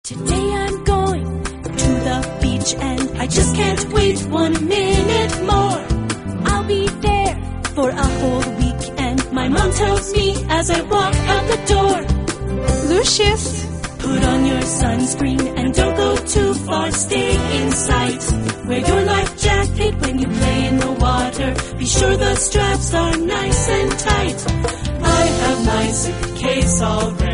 Today I'm going to the beach and I just can't wait 1 minute more. I'll be there for a whole week and my mom tells me as I walk out the door, Lucius, put on your sunscreen and don't go too far, stay in sight. Wear your life jacket when you play in the water, be sure the straps are nice and tight. I have my suitcase all ready.